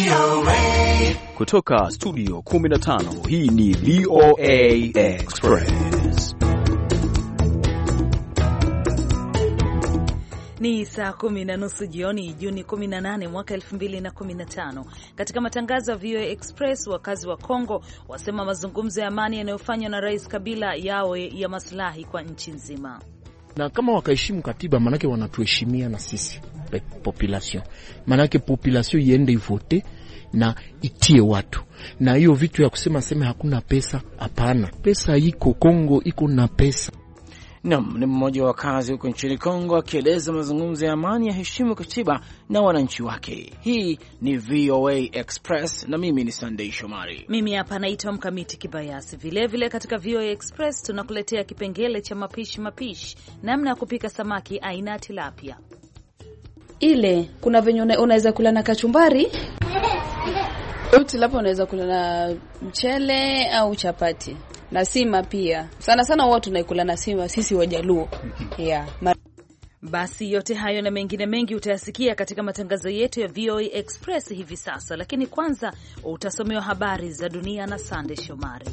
Kutoka studio 15 hii ni VOA Express. Ni saa 10:30 jioni, Juni 18 mwaka 2015. Katika matangazo ya VOA Express, wakazi wa Kongo wasema mazungumzo ya amani yanayofanywa na Rais Kabila yawe ya maslahi kwa nchi nzima. Na kama wakaheshimu katiba, manake wanatuheshimia na sisi population. Manake population iende ivote na itie watu. Na hiyo vitu ya kusema hakuna pesa, hapana. Pesa iko, Kongo iko na pesa. Naam, ni mmoja wa wakazi huko nchini Kongo akieleza mazungumzo ya amani ya heshimu katiba na wananchi wake. Hii ni VOA Express na mimi ni Sunday Shomari. Mimi hapa naitwa Mkamiti Kibayasi. Vilevile katika VOA Express tunakuletea kipengele cha mapishi, namna ya kupika samaki aina ya tilapia. Ile kuna venye unaweza kula na kachumbari. Tilapia unaweza kula na mchele au chapati. Na sima pia. Sana watu tunaikula na sima sisi Wajaluo. Yeah. Basi yote hayo na mengine mengi utayasikia katika matangazo yetu ya VOA Express hivi sasa, lakini kwanza utasomewa habari za dunia na Sande Shomari.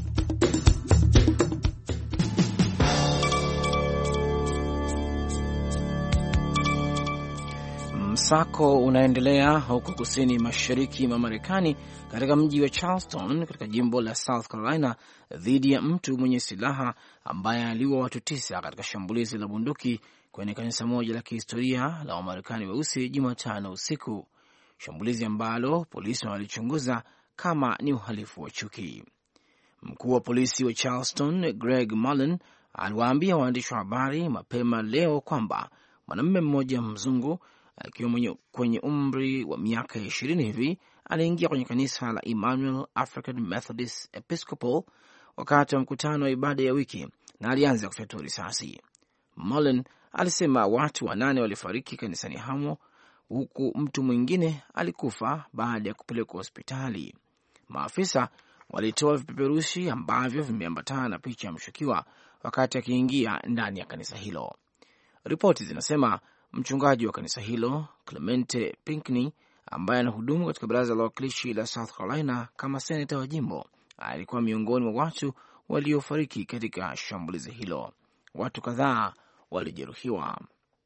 Msako unaendelea huko kusini mashariki mwa Marekani katika mji wa Charleston katika jimbo la South Carolina dhidi ya mtu mwenye silaha ambaye aliua watu 9 katika shambulizi la bunduki kwenye kanisa moja la kihistoria la Wamarekani weusi Jumatano usiku, shambulizi ambalo polisi walichunguza kama ni uhalifu wa chuki. Mkuu wa polisi wa Charleston Greg Mullen aliwaambia waandishi wa habari mapema leo kwamba mwanamume mmoja mzungu akiwa kwenye umri wa miaka 20 hivi aliingia kwenye kanisa la Emmanuel African Methodist Episcopal wakati wa mkutano wa ibada ya wiki na alianza kufyatua risasi. Mullen alisema watu 8 walifariki kanisani hamo, huku mtu mwingine alikufa baada ya kupelekwa hospitali. Maafisa walitoa vipeperushi ambavyo vimeambatana na picha ya mshukiwa wakati akiingia ndani ya kanisa hilo. Ripoti zinasema mchungaji wa kanisa hilo Clemente Pinckney, ambaye anahudumu katika baraza la wawakilishi la South Carolina kama seneta wa jimbo, alikuwa miongoni mwa watu waliofariki katika shambulizi hilo. Watu kadhaa walijeruhiwa.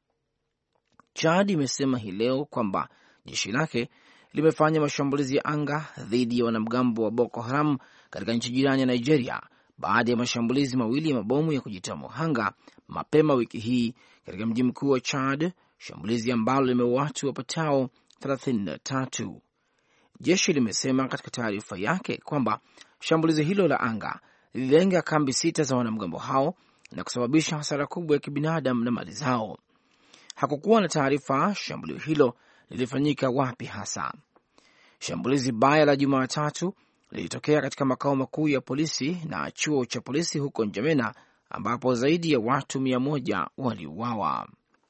Chad imesema hii leo kwamba jeshi lake limefanya mashambulizi ya anga dhidi ya wanamgambo wa Boko Haram katika nchi jirani ya Nigeria baada ya mashambulizi mawili ya mabomu ya kujitoa muhanga mapema wiki hii katika mji mkuu wa Chad, shambulizi ambalo limeua watu wapatao 33. Jeshi limesema katika taarifa yake kwamba shambulizi hilo la anga lililenga kambi 6 za wanamgambo hao na kusababisha hasara kubwa ya kibinadamu na mali zao. Hakukuwa na taarifa shambulio hilo lilifanyika wapi hasa. Shambulizi baya la Jumatatu lilitokea katika makao makuu ya polisi na chuo cha polisi huko Njamena ambapo zaidi ya watu 100 waliuawa.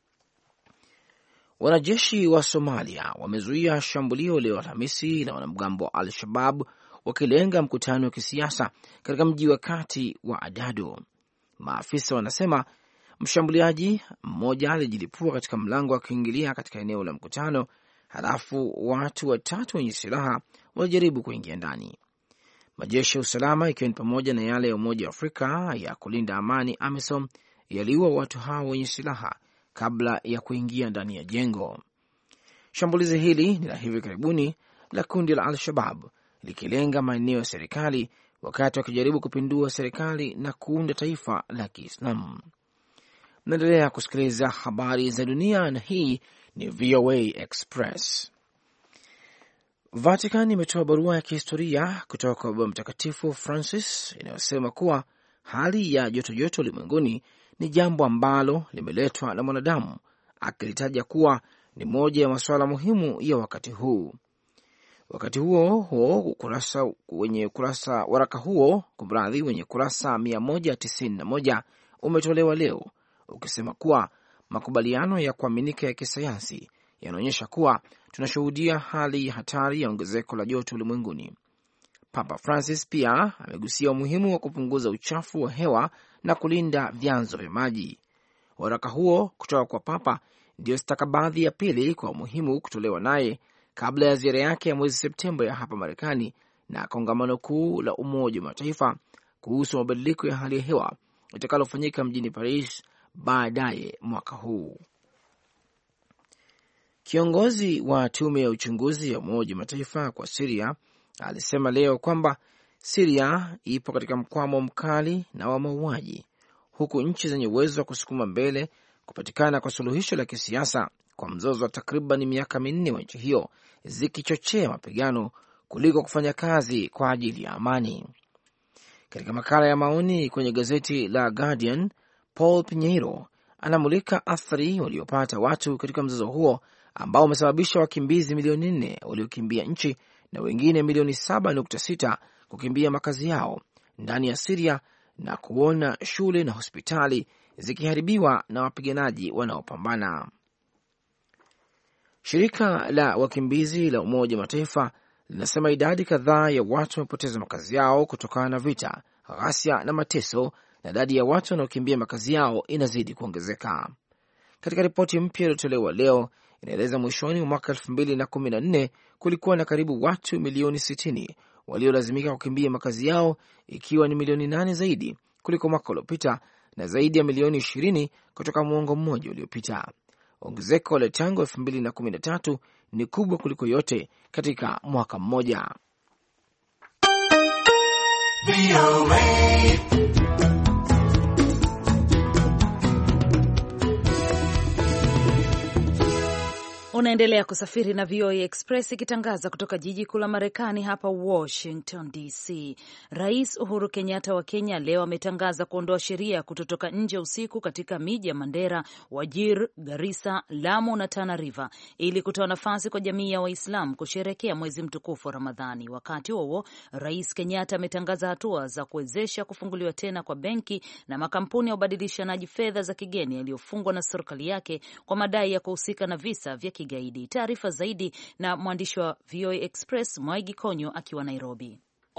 Wanajeshi wa Somalia wamezuia shambulio leo Alhamisi la wanamgambo wa Al-Shabaab wakilenga mkutano wa kisiasa katika mji wa kati wa Adado. Maafisa wanasema mshambuliaji mmoja alijilipua katika mlango wa kuingilia katika eneo la mkutano, halafu watu 3 wenye silaha walijaribu kuingia ndani. Majeshi ya usalama ikiwa ni pamoja na yale ya Umoja wa Afrika ya kulinda amani AMISOM yaliua watu hao wenye silaha kabla ya kuingia ndani ya jengo. Shambulizi hili ni la hivi karibuni la kundi la Al-Shabaab likilenga maeneo ya serikali wakati wakijaribu kupindua serikali na kuunda taifa la Kiislamu. Naendelea kusikiliza habari za dunia na hii ni VOA Express. Vatican imetoa barua ya kihistoria kutoka kwa Baba Mtakatifu Francis inayosema kuwa hali ya joto ulimwenguni ni jambo ambalo limeletwa na mwanadamu, akilitaja kuwa ni moja ya masuala muhimu ya wakati huu. Wakati huo waraka huo wenye kurasa 191 umetolewa leo ukisema kuwa makubaliano ya kuaminika ya kisayansi yanaonyesha kuwa tunashuhudia hali ya hatari ya ongezeko la joto ulimwenguni. Papa Francis pia amegusia umuhimu wa kupunguza uchafu wa hewa na kulinda vyanzo vya maji. Waraka huo kutoka kwa Papa ndio stakabadhi ya pili kwa umuhimu kutolewa naye kabla ya ziara yake ya mwezi Septemba ya hapa Marekani na kongamano kuu la Umoja wa Mataifa kuhusu mabadiliko ya hali ya hewa itakalofanyika mjini Paris baadaye mwaka huu. Kiongozi wa tume ya uchunguzi ya Umoja wa Mataifa kwa Syria alisema leo kwamba Syria ipo katika mkwamo mkali na wa mauaji, huku nchi zenye uwezo wa kusukuma mbele kupatikana kwa suluhisho la kisiasa kwa mzozo wa takriban miaka minne wa nchi hiyo zikichochea mapigano kuliko kufanya kazi kwa ajili ya amani. Katika makala ya maoni kwenye gazeti la Guardian, Paul Pinheiro anamulika athari waliopata watu katika mzozo huo ambao umesababisha wakimbizi milioni 4 waliokimbia nchi na wengine milioni 7.6 kukimbia makazi yao ndani ya Syria na kuona shule na hospitali zikiharibiwa na wapiganaji wanaopambana. Shirika la wakimbizi la Umoja wa Mataifa linasema idadi kadhaa ya watu wamepoteza makazi yao kutokana na vita, ghasia na mateso, na idadi ya watu wanaokimbia makazi yao inazidi kuongezeka. Katika ripoti mpya iliyotolewa leo, inaeleza mwishoni mwa mwaka 2014 kulikuwa na karibu watu milioni 60 waliolazimika kukimbia makazi yao, ikiwa ni milioni 8 zaidi kuliko mwaka uliopita na zaidi ya milioni 20 kutoka muongo mmoja uliopita. Ongezeko la tangu 2013 ni kubwa kuliko yote katika mwaka mmoja. Unaendelea kusafiri na VOA Express ikitangaza kutoka jiji kuu la Marekani hapa Washington DC. Rais Uhuru Kenyatta wa Kenya leo ametangaza kuondoa sheria ya kutotoka nje usiku katika miji ya Mandera, Wajir, Garissa, Lamu na Tana River ili kutoa nafasi kwa jamii ya Waislamu kusherehekea mwezi mtukufu wa Ramadhani. Wakati huo, Rais Kenyatta ametangaza hatua za kuwezesha kufunguliwa tena kwa benki na makampuni ya ubadilishanaji fedha za kigeni yaliyofungwa na serikali yake kwa madai ya kuhusika na visa vya kigaidi. Taarifa zaidi na mwandishi wa VOA Express Mwaigi Konyo akiwa Nairobi.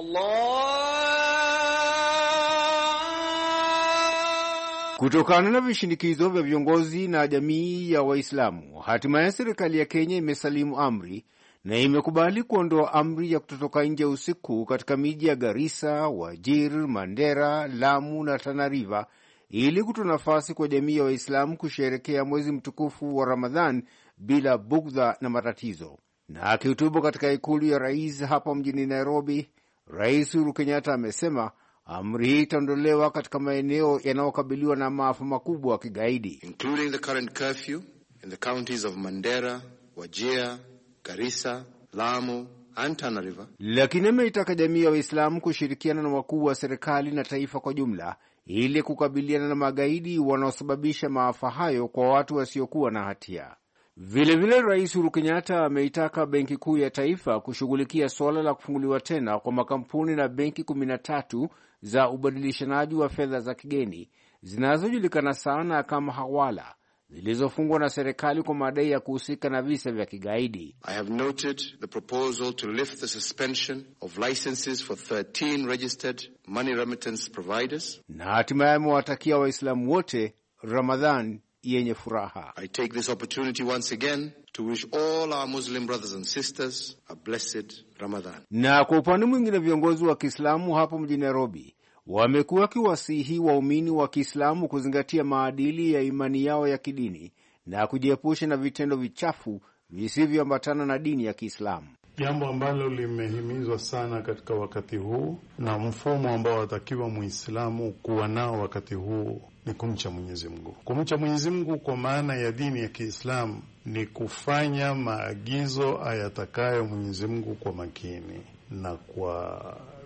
Kutokana na vishindikizo vya viongozi na jamii ya Waislamu, hatimaye serikali ya Kenya imesalimu amri na imekubali kuondoa amri ya kutotoka nje usiku katika miji ya Garissa, Wajir, Mandera, Lamu na Tana River ili kutoa nafasi kwa jamii ya Waislamu kusherehekea mwezi mtukufu wa Ramadhan bila bugdha na matatizo. Na akihutubu katika ikulu ya rais hapa mjini Nairobi, Rais Uhuru Kenyatta amesema amri hii itaondolewa katika maeneo yanayokabiliwa na maafa makubwa ya kigaidi, including the current curfew in the counties of Mandera, Wajir, Garissa, Lamu and Tana River. Lakini ameitaka jamii ya Waislamu kushirikiana na wakuu wa serikali na taifa kwa jumla ili kukabiliana na magaidi wanaosababisha maafa hayo kwa watu wasiokuwa na hatia. Vilevile Rais Uhuru Kenyatta ameitaka Benki Kuu ya Taifa kushughulikia suala la kufunguliwa tena kwa makampuni na benki 13 za ubadilishanaji wa fedha za kigeni zinazojulikana sana kama hawala, zilizofungwa na serikali kwa madai ya kuhusika na visa vya kigaidi. I have noted the proposal to lift the suspension of licenses for 13 registered money remittance providers. Na hatimaye amewatakia Waislamu wote Ramadhan yenye furaha. I take this opportunity once again to wish all our Muslim brothers and sisters a blessed Ramadan. Na kwa upande mwingine, viongozi wa Kiislamu hapo mjini Nairobi wamekuwa wakiwasihi waumini wa Kiislamu kuzingatia maadili ya imani yao ya kidini na kujiepusha na vitendo vichafu visivyoambatana na dini ya Kiislamu. Jambo ambalo limehimizwa sana katika wakati huu na mfumo ambao watakiwa Muislamu kuwa nao wakati huu ni kumcha Mwenyezi Mungu. Kumcha Mwenyezi Mungu kwa maana ya dini ya Kiislamu ni kufanya maagizo ayatakayo Mwenyezi Mungu kwa makini na kwa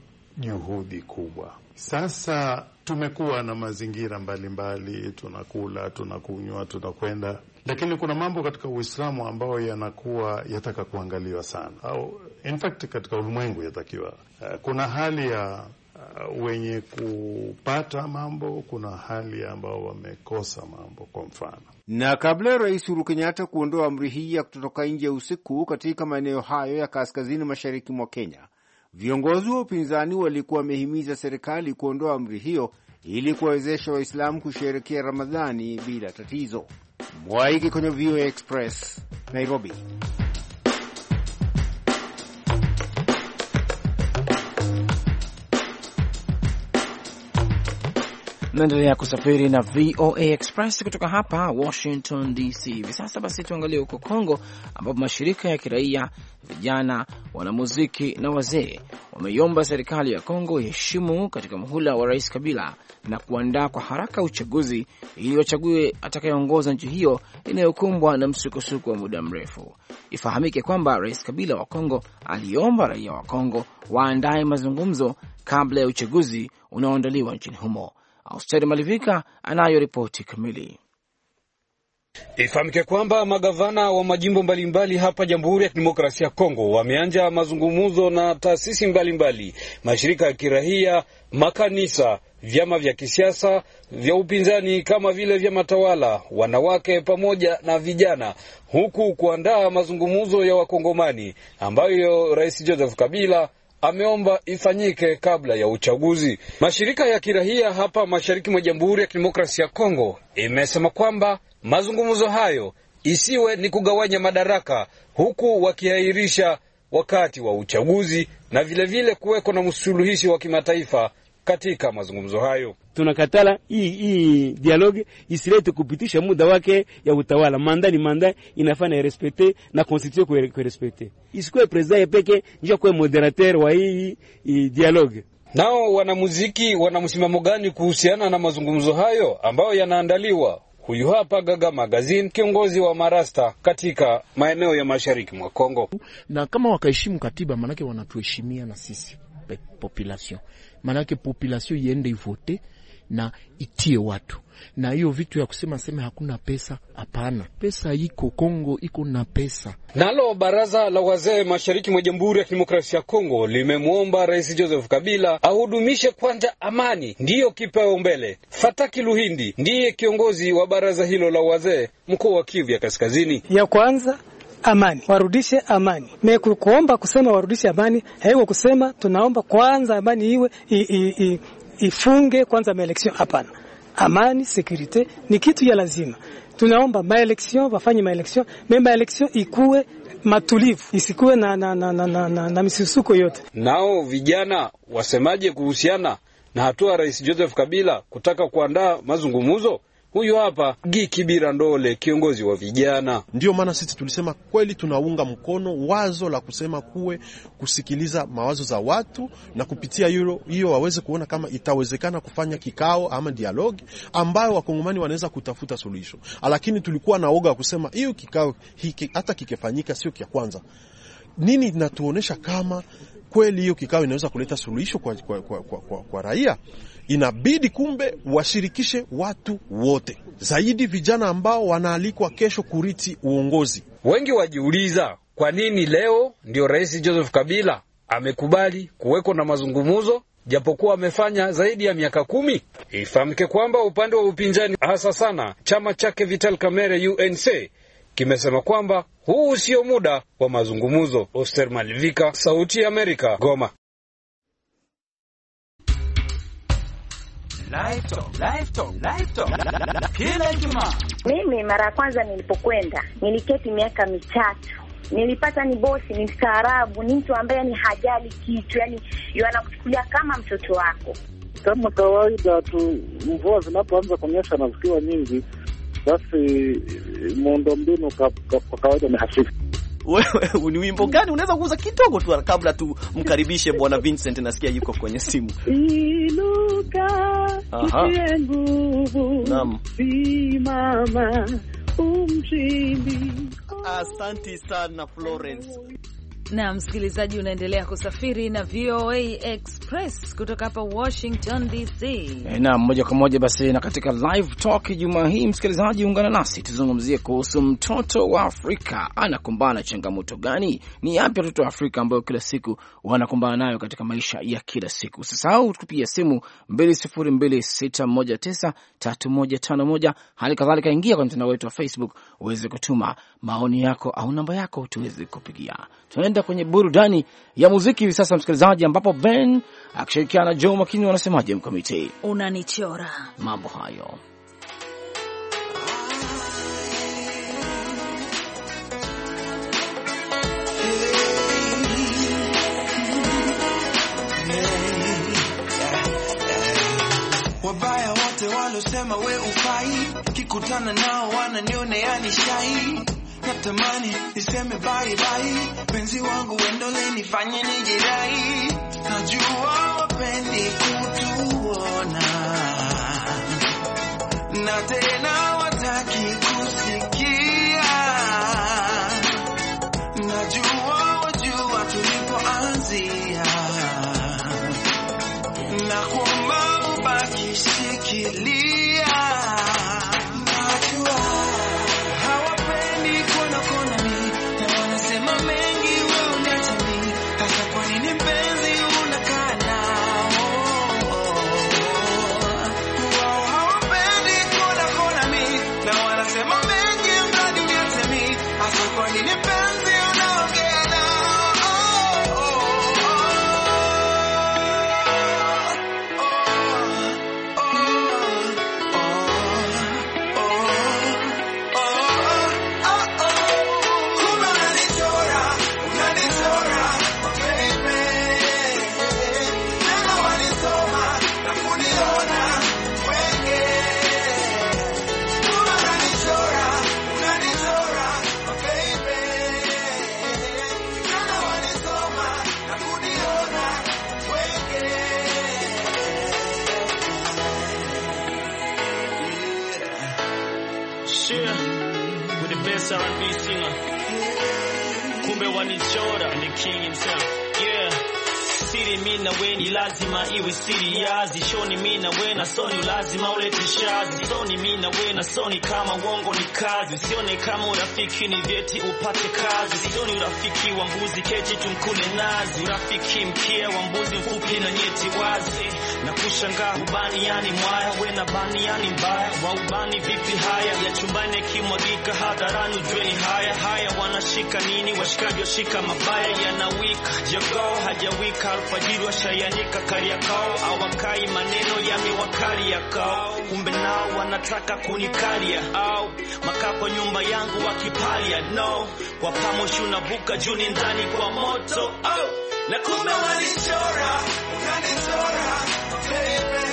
juhudi kubwa. Sasa tumekuwa na mazingira mbalimbali, tunakula, tunakunywa, tunakwenda, lakini kuna mambo katika Uislamu ambayo yanakuwa yataka kuangaliwa sana, au in fact katika ulimwengu yatakiwa. Kuna hali ya wenye kupata mambo, kuna hali ambao wamekosa mambo kwa mfano. Na kabla ya Rais Uhuru Kenyatta kuondoa amri hii ya kutotoka nje usiku katika maeneo hayo ya kaskazini mashariki mwa Kenya, viongozi wa upinzani walikuwa wamehimiza serikali kuondoa amri hiyo ili kuwawezesha Waislamu kusherehekea Ramadhani bila tatizo. Mwaigi kwenye VOA Express, Nairobi. Tunaendelea kusafiri na VOA Express kutoka hapa Washington DC. Hivi sasa basi tuangalie huko Kongo, ambapo mashirika ya kiraia, vijana, wanamuziki na wazee wameiomba serikali ya Kongo iheshimu katika muhula wa Rais Kabila na kuandaa kwa haraka uchaguzi ili wachague atakayeongoza nchi hiyo inayokumbwa na msukosuko wa muda mrefu. Ifahamike kwamba Rais Kabila wa Kongo aliomba raia wa Kongo waandae mazungumzo kabla ya uchaguzi unaoandaliwa nchini humo. Austeri Malivika anayo ripoti kamili. Ifahamike kwamba magavana wa majimbo mbalimbali hapa Jamhuri ya Kidemokrasia ya Kongo wameanza mazungumzo na taasisi mbalimbali, mashirika ya kiraia, makanisa, vyama vya kisiasa, vya upinzani kama vile vyama tawala, wanawake pamoja na vijana, huku kuandaa mazungumzo ya wakongomani ambayo Rais Joseph Kabila ameomba ifanyike kabla ya uchaguzi. Mashirika ya kiraia hapa mashariki mwa Jamhuri ya Kidemokrasia ya Kongo imesema kwamba mazungumzo hayo isiwe ni kugawanya madaraka, huku wakihairisha wakati wa uchaguzi na vile kuweko na msuluhishi wa kimataifa katika mazungumzo hayo. Tunakatala hii dialogue isilete kupitisha muda wake ya utawala. Manda ni manda, inafanya respecte na constitution ko respecte. Isikuwe president peke njoo kwa moderateur wa hii dialogue. Nao wanamuziki wana msimamo gani kuhusiana na mazungumzo hayo ambayo yanaandaliwa? Huyu hapa Gaga Magazine, kiongozi wa Marasta katika maeneo ya mashariki mwa Kongo. Na kama wakaheshimu katiba, manake wanatuheshimia na sisi population. Manake population iende ivote na itie watu. Na hiyo vitu ya kusema hakuna pesa, hapana. Pesa iko, Kongo iko na pesa. Nalo baraza la wazee mashariki mwa Jamhuri ya Kidemokrasia ya Kongo limemuomba Rais Joseph Kabila ahudumishe kwanza amani, ndiyo kipao mbele. Fataki Luhindi ndiye kiongozi wa baraza hilo la wazee mkoa wa Kivu ya Kaskazini. Ya kwanza amani, warudishe amani. Kuomba kusema warudishe amani, haiko kusema tunaomba kwanza amani iwe ifunge kwanza maelection, hapana. Amani, security ni kitu ya lazima. Tunaomba maelection, wafanye maelection, maelection ikuwe matulivu, isikuwe na misusuko yote. Nao vijana wasemaje kuhusiana na hatua Rais Joseph Kabila kutaka kuandaa mazungumzo? Huyu hapa Gikibira Ndole, kiongozi wa vijana. Ndio maana sisi tulisema kweli tunaunga mkono wazo la kusema kusikiliza mawazo za watu na kupitia hiyo waweze kuona kama itawezekana kufanya kikao ama dialogue ambayo wakongomani wanaweza kutafuta suluhisho. Lakini tulikuwa na oga kusema hiyo kikao hiki hata kikifanyika sio kia kwanza. Nini inatuonesha kama kweli hiyo kikao inaweza kuleta suluhisho kwa raia? Inabidi kumbe washirikishe watu wote, zaidi vijana ambao wanaalikwa kesho kuriti uongozi. Wengi wajiuliza kwa nini leo ndio Rais Joseph Kabila amekubali kuweko na mazungumzo japokuwa amefanya zaidi ya miaka 10. Ifahamike kwamba upande wa upinzani, hasa sana chama chake Vital Kamerhe UNC, kimesema kwamba huu sio muda wa mazungumzo. Oster Malivika, Sauti ya Amerika, Goma. Kila Ijumaa. Mimi mara ya kwanza nilipokwenda niliketi miaka 3. Nilipata ni bosi, ni mstaarabu, ni mtu ambaye ni hajali kitu, yani anakuchukulia kama mtoto wako. Kama kawaida tu, mvua zinapoanza kunyesha na zikiwa nyingi, basi muundombinu kwa kawaida ni hafifu. Wewe ni wimbo gani unaweza kuuza kidogo tu kabla tu mkaribishe Bwana Vincent? Nasikia yuko kwenye simu. Inuka, utie nguvu. Naam. Simama, umshindi. Asante sana Florence. Na msikilizaji, unaendelea kusafiri na VOA Express kutoka hapa Washington DC. Na moja kwa moja basi, na katika live talk Jumaa hii, msikilizaji, ungana nasi tuzungumzie kuhusu mtoto wa Afrika anakumbana na changamoto gani? Ni yapi watoto wa Afrika ambao kila siku wanakumbana nayo katika maisha ya kila siku? Usisahau kupiga simu 2026193151. Hali kadhalika ingia kwa mtandao wetu wa Facebook uweze kutuma maoni yako au namba yako tuweze kupigia. Tunaenda kwenye burudani ya muziki hivi sasa, msikilizaji, ambapo Ben akishirikiana na Joe Makini wanasemaje mkamiti? Unanichora. Mambo hayo. Wabaya wote wanasema we ufai, kikutana nao wananionea ni shai. Natamani niseme bye bye, penzi wangu wendole nifanye nijirai. Najua wapendi kutuona na tena wataki kusikia. Najua wajua tulipoanzia, na kuomba ubaki shikilia. Najua hawapendi kuona kona mi, na wanasema mengi wewe uniacha mi. Hasa kwa nini mpenzi unakaa nao? Wao hawapendi kuona kona mi, na wanasema mengi mradi uniacha mi. Hasa kwa nini mpenzi unaongea nao? With the best R&B singer, kumbe wanichora, and the king himself. Yeah, siri mina weni lazima iwe siri yazi. Shoni mina wena soni lazima ulete shazi. Soni mina wena soni kama uongo ni kazi. Usione kama urafiki ni vyeti upate kazi. Sioni urafiki wa mbuzi keti tumkune nazi. Urafiki mkia wa mbuzi mfupi na nyeti wazi. Na kushangaa ubani yani mwaya, wena bani yani mbaya. Wa ubani vipi haya, ya chumbani kimwagika hadharani ujue ni haya. Haya wanashika nini, washikaji washika mabaya. Yanawika, jogoo hajawika, alfajiri washayanika Kariakoo. Awakai maneno yamewakali yakao, kumbe nao wanataka kunikalia. Au makapo nyumba yangu wakipalia. No, kwa pamoshi unabuka juni ndani kwa moto. Oh, na kumbe wanichora, unanichora baby.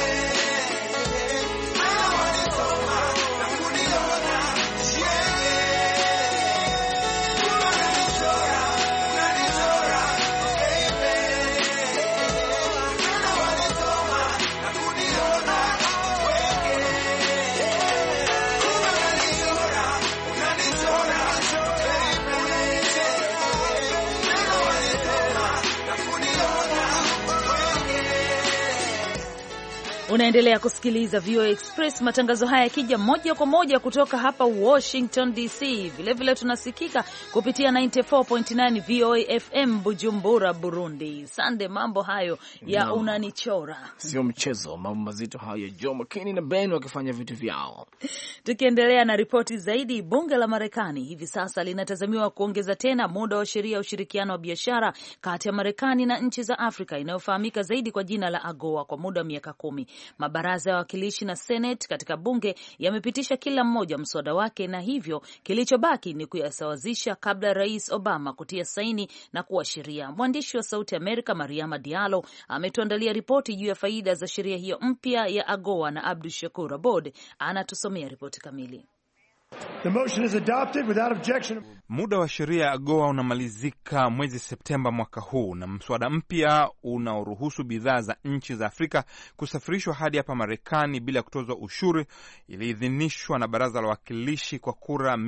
Unaendelea kusikiliza VOA Express, matangazo haya yakija moja kwa moja kutoka hapa Washington DC. Vilevile tunasikika kupitia 94.9 VOA FM Bujumbura, Burundi. Sande, mambo hayo ya unanichora sio mchezo, mambo mazito hayo. Joe McKinney na Ben wakifanya vitu vyao. Tukiendelea na ripoti zaidi, bunge la Marekani hivi sasa linatazamiwa kuongeza tena muda wa sheria ya ushirikiano wa biashara kati ya Marekani na nchi za Afrika inayofahamika zaidi kwa jina la AGOA kwa muda wa miaka 10. Mabaraza ya wawakilishi na Senate katika bunge yamepitisha kila mmoja mswada wake, na hivyo kilichobaki ni kuyasawazisha kabla Rais Obama kutia saini na kuwa sheria. Mwandishi wa Sauti Amerika Mariama Diallo ametuandalia ripoti juu ya faida za sheria hiyo mpya ya AGOA, na Abdu Shakur Abod anatusomea ripoti kamili. The motion is adopted without objection. Muda wa sheria ya AGOA unamalizika mwezi Septemba mwaka huu, na mswada mpya unaoruhusu bidhaa za nchi za Afrika kusafirishwa hadi hapa Marekani bila kutozwa ushuru iliidhinishwa na Baraza la Wawakilishi kwa kura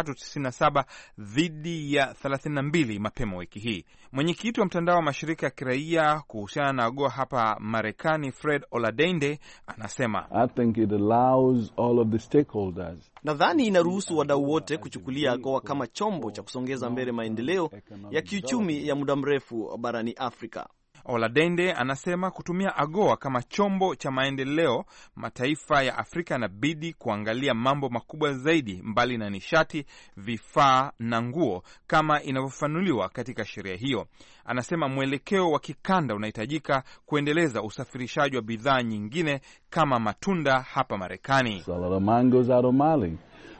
397 dhidi ya 32 mapema wiki hii. Mwenyekiti wa mtandao wa mashirika ya kiraia kuhusiana na AGOA hapa Marekani, Fred Oladende, anasema I think it allows all of the stakeholders. Nadhani inaruhusu wadau wote kuchukulia AGOA kama chombo cha kusongeza mbele maendeleo ya kiuchumi ya muda mrefu barani Afrika. Oladende anasema kutumia AGOA kama chombo cha maendeleo, mataifa ya Afrika yanabidi kuangalia mambo makubwa zaidi mbali na nishati, vifaa na nguo kama inavyofanuliwa katika sheria hiyo. Anasema mwelekeo wa kikanda unahitajika kuendeleza usafirishaji wa bidhaa nyingine kama matunda hapa Marekani. But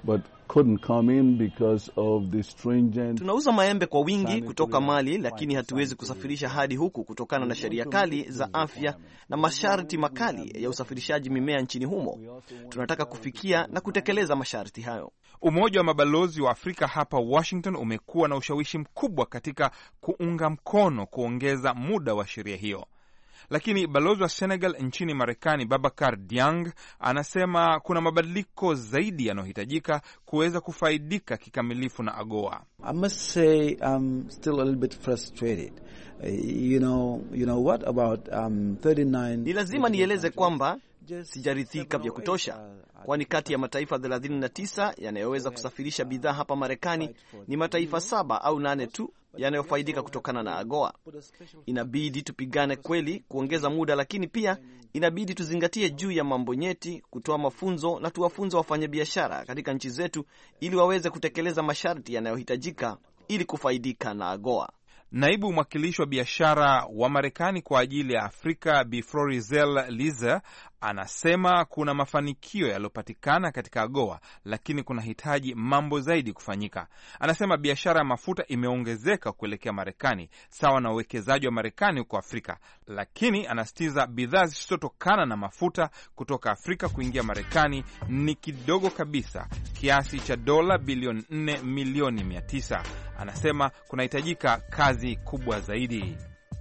couldn't come in because of the stringent. Tunauza maembe kwa wingi kutoka Mali, lakini hatuwezi kusafirisha hadi huku kutokana na sheria kali za afya na masharti makali ya usafirishaji mimea nchini humo. Tunataka kufikia na kutekeleza masharti hayo. Umoja wa mabalozi wa Afrika hapa Washington umekuwa na ushawishi mkubwa katika kuunga mkono kuongeza muda wa sheria hiyo. Lakini balozi wa Senegal nchini Marekani, Babacar Diang, anasema kuna mabadiliko zaidi yanayohitajika kuweza kufaidika kikamilifu na AGOA. I must say I'm still a little bit frustrated. You know what about 39. Ni lazima nieleze kwamba sijarithika vya kutosha, kwani kati ya mataifa 39 yanayoweza kusafirisha bidhaa hapa Marekani ni mataifa 7 au 8 tu yanayofaidika kutokana na AGOA. Inabidi tupigane kweli kuongeza muda, lakini pia inabidi tuzingatie juu ya mambo nyeti, kutoa mafunzo na tuwafunze wafanyabiashara katika nchi zetu ili waweze kutekeleza masharti yanayohitajika ili kufaidika na AGOA. Naibu mwakilishi wa biashara wa Marekani kwa ajili ya Afrika, Bi Florizel Liza, anasema kuna mafanikio yaliyopatikana katika AGOA, lakini kuna hitaji mambo zaidi kufanyika. Anasema biashara ya mafuta imeongezeka kuelekea Marekani sawa na uwekezaji wa Marekani huko Afrika, lakini anasitiza bidhaa zisizotokana na mafuta kutoka Afrika kuingia Marekani ni kidogo kabisa, kiasi cha dola bilioni 4 milioni 900. Anasema kunahitajika kazi kubwa zaidi.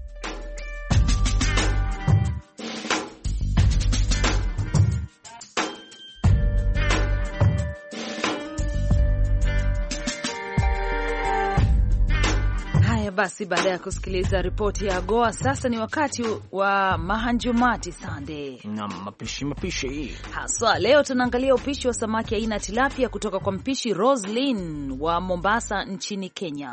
Basi baada ya kusikiliza ripoti ya AGOA, sasa ni wakati wa Mahanjumati Sande. Mapishi hii. Haswa leo tunaangalia upishi wa samaki aina ya tilapia kutoka kwa mpishi Roslyn wa Mombasa nchini Kenya.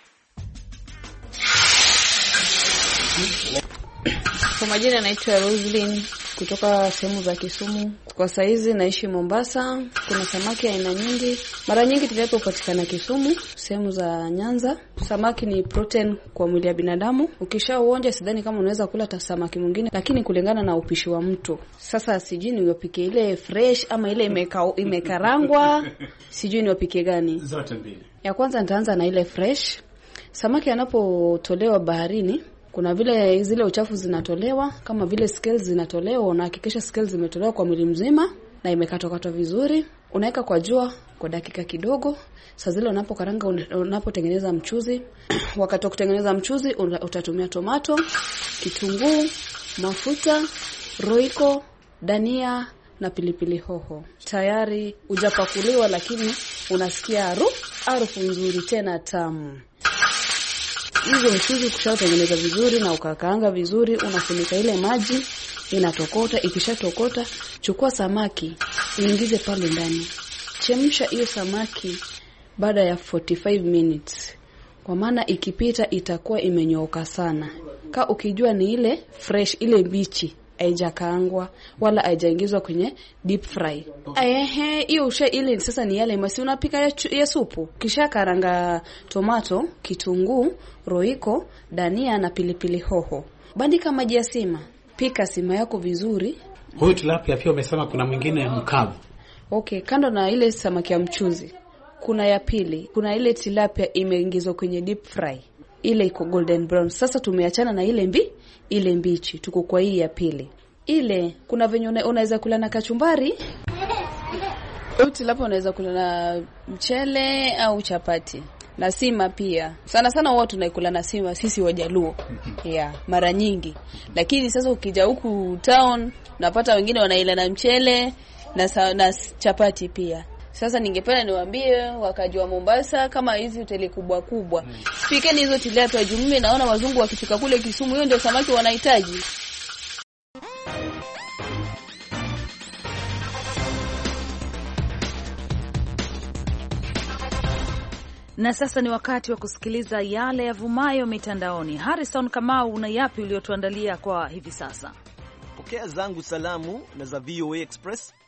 Kwa majina anaitwa Roslyn kutoka sehemu za Kisumu. Kwa saizi naishi Mombasa. Kuna samaki aina nyingi. Mara nyingi tilapia hupatikana Kisumu, sehemu za Nyanza. Samaki ni protein kwa mwili ya binadamu. Ukishauonja sidhani kama unaweza kula samaki mwingine, lakini kulingana na upishi wa mtu. Sasa sijui ni upike ile fresh ama ile imekarangwa. Sijui ni upike gani. Zote mbili. Ya kwanza nitaanza na ile fresh. Samaki anapotolewa baharini, kuna vile zile uchafu zinatolewa, kama vile scales zinatolewa, unahakikisha scales zimetolewa kwa mwili mzima na imekatwa vizuri. Unaweka kwa jua kwa dakika kidogo. Sasa zile unapokaranga, unapotengeneza mchuzi, wakati wa kutengeneza mchuzi utatumia tomato, kitunguu, mafuta, roiko, dania na pilipili hoho. Tayari hujapakuliwa, lakini unasikia harufu nzuri tena tamu. Hizo mchuzi kushatengeneza vizuri na ukakaanga vizuri, unafunika ile maji, inatokota. Ikishatokota, chukua samaki, uingize pale ndani. Chemsha hiyo samaki baada ya 45 minutes. Kwa maana ikipita itakuwa imenyooka sana. Ukijua ni ile fresh, ile bichi, haijakaangwa wala haijaingizwa kwenye deep fry. Hiyo ile sasa ni yale masi unapika ya supu. Kisha karanga tomato, kitunguu, roiko, dania na pilipili hoho. Bandika maji ya sima. Pika sima yako vizuri. Huyu tilapia pia umesema kuna mwingine mkavu. Okay, kando na ile samaki ya mchuzi, kuna ya pili. Kuna ile tilapia imeingizwa kwenye deep fry. Ile iko golden brown. Sasa tumeachana na ile mbichi. Tuko kwa hii ya pili. Ile kuna venye unaweza kula na kachumbari. Tilapia unaweza kula na mchele au chapati. Na sima pia. Sana watu tunaikula na sima sisi Wajaluo. Mara nyingi. Lakini sasa ukija huku town unapata wengine wanaila na mchele na chapati pia. Sasa ningependa niwaambie wakaji wa Mombasa, kama hizi hoteli kubwa, pikeni hizo tilapia juu mimi naona wazungu wakifika kule Kisumu, hiyo ndio samaki wanahitaji. Na sasa ni wakati wa kusikiliza yale yavumayo mitandaoni. Harrison Kamau, una yapi uliotuandalia kwa hivi sasa? Pokea zangu salamu na za VOA Express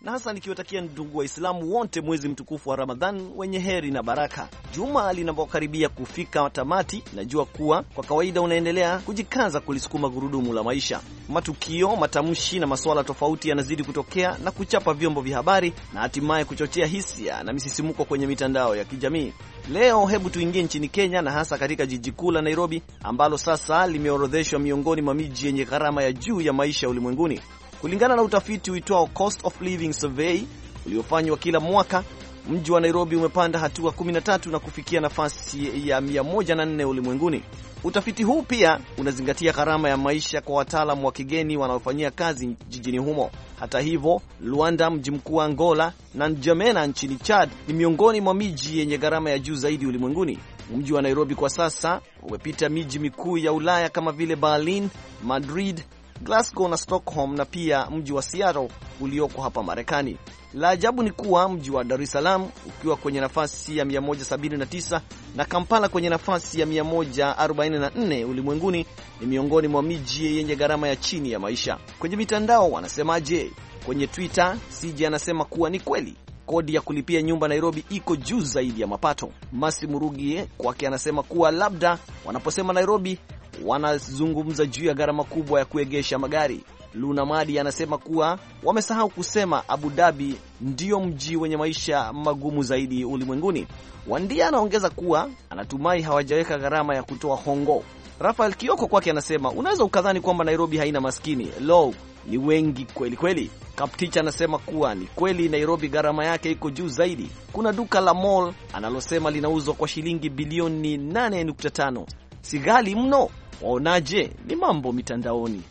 na hasa nikiwatakia ndugu Waislamu wote mwezi mtukufu wa Ramadhan wenye heri na baraka. Juma linapokaribia kufika tamati, najua kuwa kwa kawaida unaendelea kujikaza kulisukuma gurudumu la maisha. Matukio, matamshi na masuala tofauti yanazidi kutokea na kuchapa vyombo vya habari na hatimaye kuchochea hisia na misisimuko kwenye mitandao ya kijamii. Leo hebu tuingie nchini Kenya, na hasa katika jiji kuu la Nairobi ambalo sasa limeorodheshwa miongoni mwa miji yenye gharama ya juu ya maisha ulimwenguni. Kulingana na utafiti uitwao Cost of Living Survey uliofanywa kila mwaka, mji wa Nairobi umepanda hatua 13 na kufikia nafasi ya 104 ulimwenguni. Utafiti huu pia unazingatia gharama ya maisha kwa wataalamu wa kigeni wanaofanyia kazi jijini humo. Hata hivyo, Luanda, mji mkuu wa Angola, na N'Djamena nchini Chad ni miongoni mwa miji yenye gharama ya juu zaidi ulimwenguni. Mji wa Nairobi kwa sasa umepita miji mikuu ya Ulaya kama vile Berlin, Madrid, Glasgow na Stockholm, na pia mji wa Seattle ulioko hapa Marekani. La ajabu ni kuwa mji wa Dar es Salaam ukiwa kwenye nafasi ya 179 na Kampala kwenye nafasi ya 144 ulimwenguni ni miongoni mwa miji yenye gharama ya chini ya maisha. Kwenye mitandao wanasemaje? Kwenye Twitter, CJ anasema kuwa ni kweli kodi ya kulipia nyumba Nairobi iko juu zaidi ya mapato. Masi Murugie kwake anasema kuwa labda wanaposema Nairobi wanazungumza juu ya gharama kubwa ya kuegesha magari. Luna Madi anasema kuwa wamesahau kusema Abu Dhabi ndio mji wenye maisha magumu zaidi ulimwenguni. Wandia anaongeza kuwa anatumai hawajaweka gharama ya kutoa hongo. Rafael Kioko kwake anasema unaweza ukadhani kwamba Nairobi haina maskini. Lo, ni wengi kweli kweli. Kapticha anasema kuwa ni kweli Nairobi gharama yake iko juu zaidi. Kuna duka la mall analosema linauzwa kwa shilingi bilioni 8.5. Si ghali mno? Waonaje? Ni mambo mitandaoni.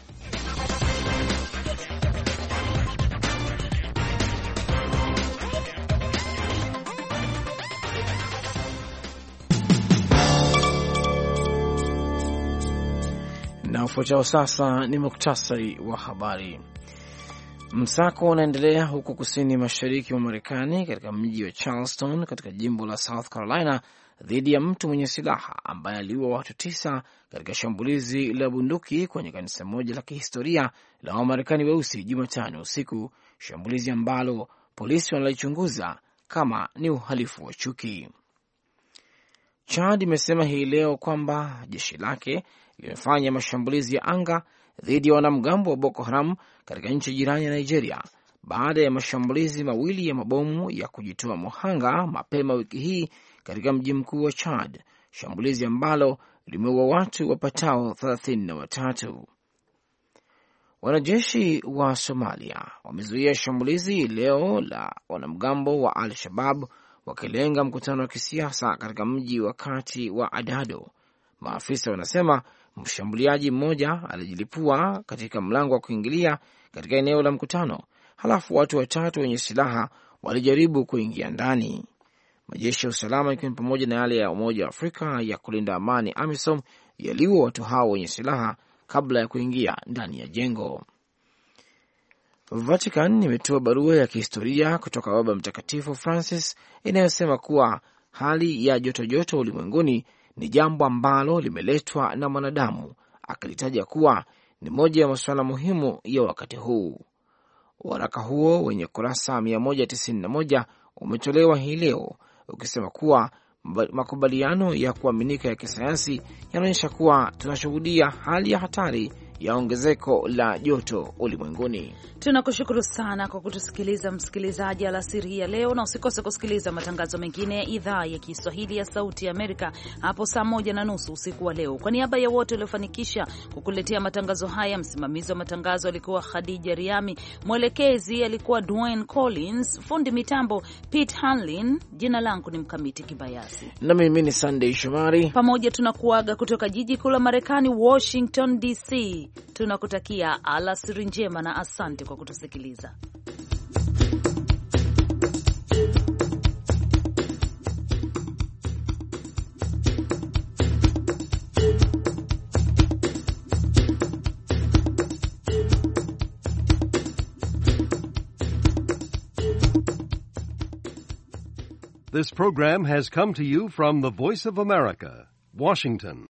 Na ufuatao sasa ni muktasari wa habari. Msako unaendelea huko kusini mashariki mwa Marekani katika mji wa Charleston katika jimbo la South Carolina dhidi ya mtu mwenye silaha ambaye aliua watu 9 katika shambulizi la bunduki kwenye kanisa moja la kihistoria la Wamarekani weusi Jumatano usiku, shambulizi ambalo polisi wanalichunguza kama ni uhalifu wa chuki. Chad imesema hii leo kwamba jeshi lake limefanya mashambulizi ya anga dhidi ya wanamgambo wa Boko Haram katika nchi jirani ya Nigeria baada ya mashambulizi mawili ya mabomu ya kujitoa muhanga mapema wiki hii katika mji mkuu wa Chad, shambulizi ambalo limeua watu wapatao 33. Wanajeshi wa Somalia wamezuia shambulizi leo la wanamgambo wa Al-Shabaab wakilenga mkutano wa kisiasa katika mji wa kati wa Adado. Maafisa wanasema mshambuliaji mmoja alijilipua katika mlango wa kuingilia katika eneo la mkutano, halafu watu 3 wenye silaha walijaribu kuingia ndani. Majeshi ya usalama ikiwa pamoja na yale ya Umoja wa Afrika ya kulinda amani AMISOM yaliua watu hao wenye silaha kabla ya kuingia ndani ya jengo. Vatican imetoa barua ya kihistoria kutoka Baba Mtakatifu Francis inayosema kuwa hali ya joto ulimwenguni ni jambo ambalo limeletwa na mwanadamu, akilitaja kuwa ni moja ya masuala muhimu ya wakati huu. Waraka huo wenye kurasa 191 umetolewa hii leo ukisema kuwa makubaliano ya kuaminika ya kisayansi yanaonyesha kuwa tunashuhudia hali ya hatari ya ongezeko la joto ulimwenguni. Tunakushukuru sana kwa kutusikiliza msikilizaji alasiri ya leo, na usikose kusikiliza matangazo mengine ya idhaa ya Kiswahili ya Sauti ya Amerika hapo saa 1:30 usiku wa leo. Kwa niaba ya wote waliofanikisha kukuletea matangazo haya, msimamizi wa matangazo alikuwa Khadija Riami, mwelekezi alikuwa Dwayne Collins, fundi mitambo Pete Hanlin, jina langu ni Mkamiti Kibayasi na mimi ni Sunday Shomari. Pamoja tunakuaga kutoka jiji kuu la Marekani Washington DC. Tunakutakia alasiri njema na asante kwa kutusikiliza. This program has come to you from the Voice of America, Washington.